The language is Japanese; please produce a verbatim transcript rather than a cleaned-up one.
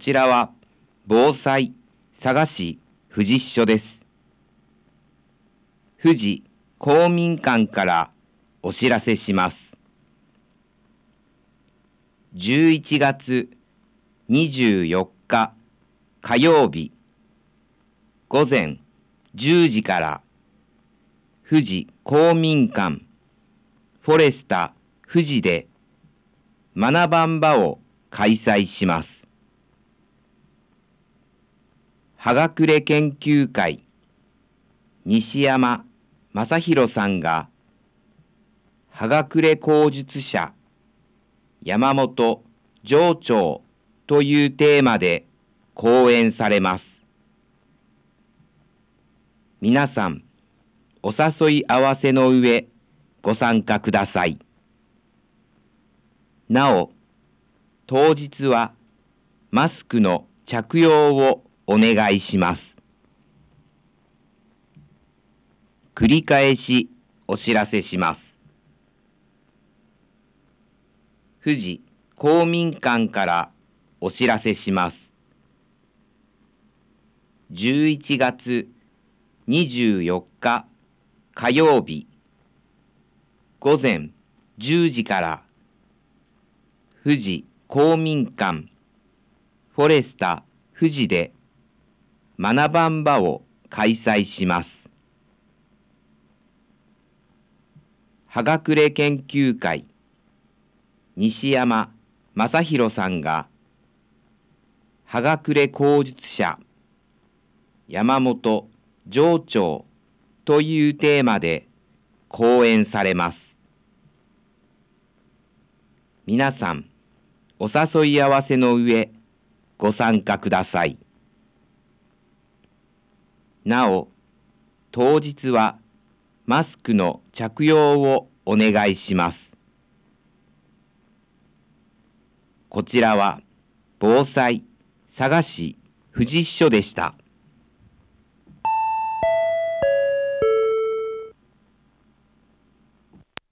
ちらは防災佐賀市富士支所です。富士公民館からお知らせします。じゅういちがつにじゅうよっか火曜日午前じゅうじから富士公民館フォレスタ富士で学ばん場を開催します。葉隠れ研究会西山正弘さんが葉隠れ口述者山本上長というテーマで講演されます。皆さんお誘い合わせの上ご参加ください。なお、当日はマスクの着用をお願いします。繰り返しお知らせします。富士公民館からお知らせします。じゅういちがつにじゅうよっか火曜日午前じゅうじから富士公民館フォレスタ富士で学ばん場を開催します。葉隠れ研究会西山正弘さんが葉隠れ口述者山本上長というテーマで講演されます。皆さんお誘い合わせの上ご参加ください。なお、当日はマスクの着用をお願いします。こちらは防災佐賀市富士支所でした。